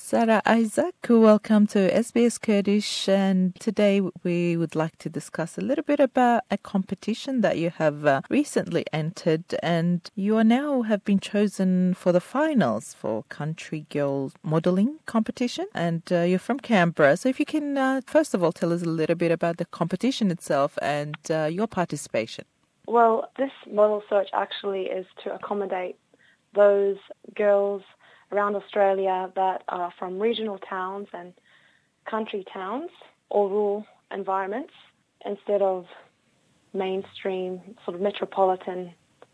Sarah Isaac, welcome to SBS Kurdish, and today we would like to discuss a little bit about a competition that you have recently entered, and you are now have been chosen for the finals for Country Girl Modelling competition, and you're from Canberra. So if you can first of all tell us a little bit about the competition itself and your participation. Well, this model search actually is to accommodate those girls around Australia that are from regional towns and country towns or rural environments instead of mainstream sort of metropolitan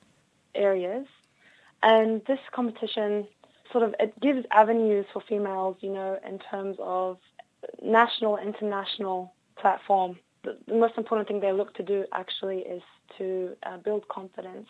areas. And this competition it gives avenues for females, in terms of national, international platform. The most important thing they look to do actually is to build confidence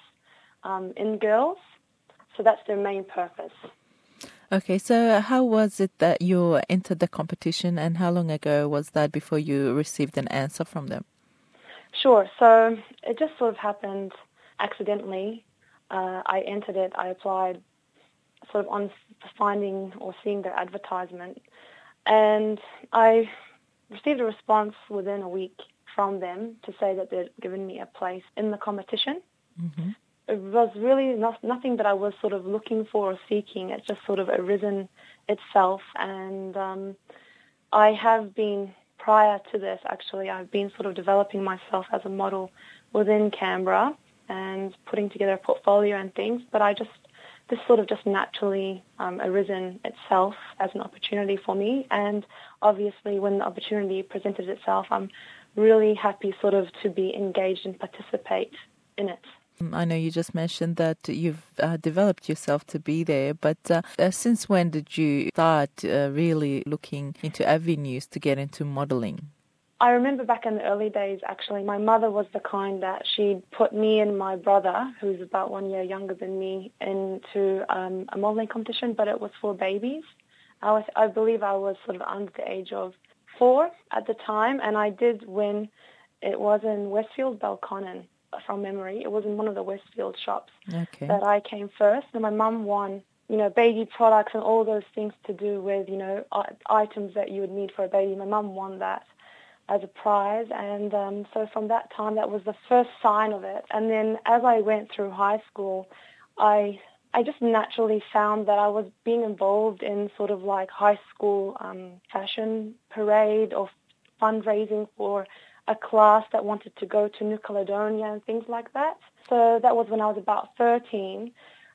in girls. So that's their main purpose. Okay, so how was it that you entered the competition, and how long ago was that before you received an answer from them? Sure, so it just sort of happened accidentally. I entered it, I applied sort of on finding or seeing their advertisement, and I received a response within a week from them to say that they'd given me a place in the competition. Mm-hmm. It was really nothing that I was sort of looking for or seeking. It's just sort of arisen itself. And I have been, prior to this actually, I've been sort of developing myself as a model within Canberra and putting together a portfolio and things. But this sort of just naturally arisen itself as an opportunity for me. And obviously when the opportunity presented itself, I'm really happy sort of to be engaged and participate in it. I know you just mentioned that you've developed yourself to be there, but since when did you start really looking into avenues to get into modelling? I remember back in the early days, actually, my mother was the kind that she'd put me and my brother, who's about 1 year younger than me, into a modelling competition, but it was for babies. I believe I was sort of under the age of 4 at the time, and I did win. It was in Westfield, Belconnen. From memory, it was in one of the Westfield shops that I came first, and my mum won, baby products and all those things to do with, items that you would need for a baby. My mum won that as a prize, and so from that time, that was the first sign of it. And then as I went through high school, I just naturally found that I was being involved in sort of like high school fashion parade or fundraising for a class that wanted to go to New Caledonia and things like that. So that was when I was about 13.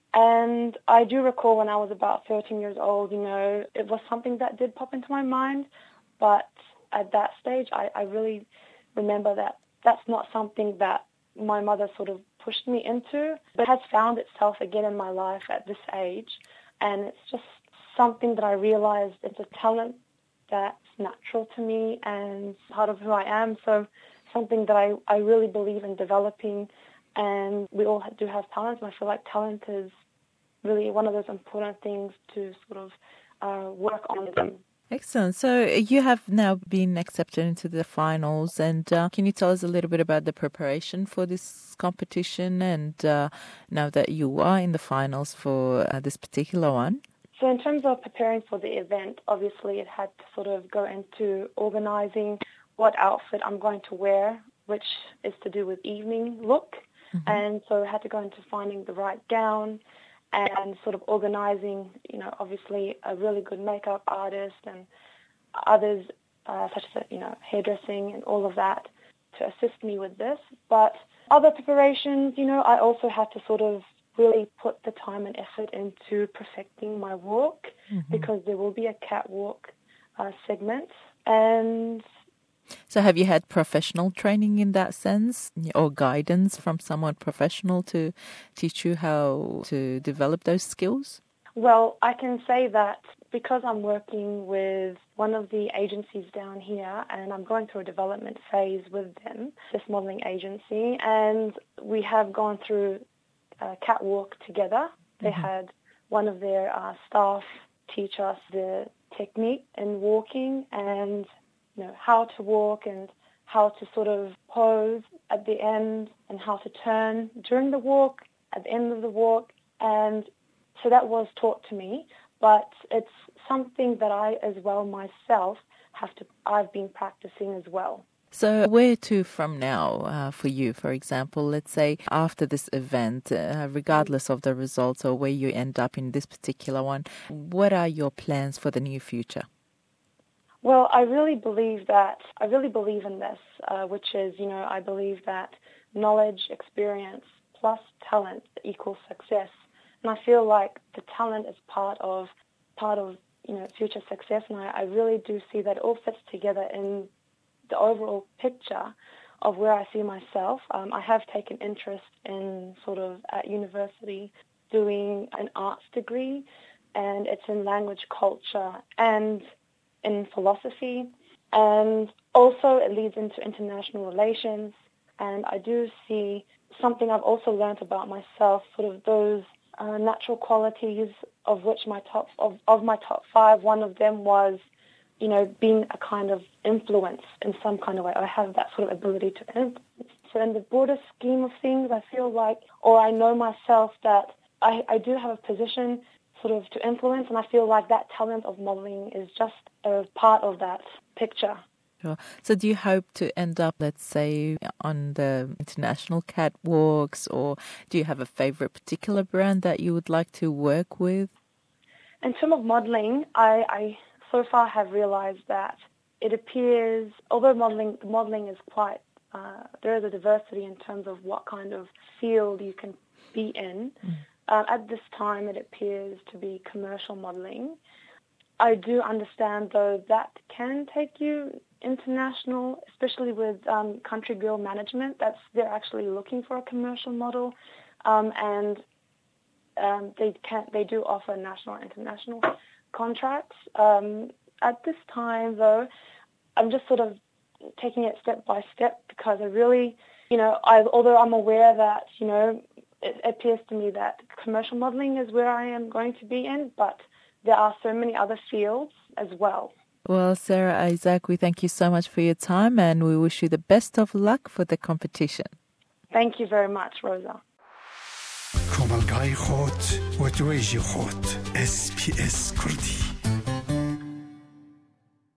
And I do recall when I was about 13 years old, it was something that did pop into my mind. But at that stage, I really remember that that's not something that my mother sort of pushed me into, but has found itself again in my life at this age. And it's just something that I realized it's a talent that's natural to me and part of who I am. So something that I really believe in developing, and we all do have talents, and I feel like talent is really one of those important things to sort of work on them. Excellent. So you have now been accepted into the finals, and can you tell us a little bit about the preparation for this competition, and now that you are in the finals for this particular one? So in terms of preparing for the event, obviously it had to sort of go into organising what outfit I'm going to wear, which is to do with evening look. Mm-hmm. And so I had to go into finding the right gown and sort of organising, obviously a really good makeup artist and others such as, hairdressing and all of that to assist me with this. But other preparations, I also had to sort of really put the time and effort into perfecting my walk, mm-hmm. because there will be a catwalk segment. And so have you had professional training in that sense, or guidance from someone professional to teach you how to develop those skills? Well, I can say that because I'm working with one of the agencies down here, and I'm going through a development phase with them, this modelling agency, and we have gone through catwalk together. They mm-hmm. had one of their staff teach us the technique in walking and how to walk and how to sort of pose at the end and how to turn during the walk, at the end of the walk. And so that was taught to me. but it's something that I as well myself I've been practicing as well. So where to from now for you, for example, let's say after this event, regardless of the results or where you end up in this particular one, what are your plans for the near future? Well, I really believe in this, which is, I believe that knowledge, experience, plus talent equals success. And I feel like the talent is part of future success, and I really do see that it all fits together in the overall picture of where I see myself. I have taken interest in at university doing an arts degree, and it's in language, culture, and in philosophy, and also it leads into international relations. And I do see something I've also learned about myself, those natural qualities of which my top 5, one of them was, being a kind of influence in some kind of way. I have that sort of ability to influence. So in the broader scheme of things, I feel like, or I know myself that I do have a position to influence, and I feel like that talent of modeling is just a part of that picture. Sure. So do you hope to end up, let's say, on the international catwalks, or do you have a favorite particular brand that you would like to work with? In terms of modeling, I so far have realized that it appears, although modeling is quite, there is a diversity in terms of what kind of field you can be in. At this time, it appears to be commercial modeling. I do understand, though, that can take you international, especially with Country Girl Management. They're actually looking for a commercial model, and they do offer national and international contracts. At this time, though, I'm just taking it step by step, because I really, although I'm aware that, it appears to me that commercial modeling is where I am going to be in, but there are so many other fields as well. Well, Sarah Isaac, we thank you so much for your time, and we wish you the best of luck for the competition. Thank you very much, Rosa. کامل گای خود و دویجی خود SPS کردی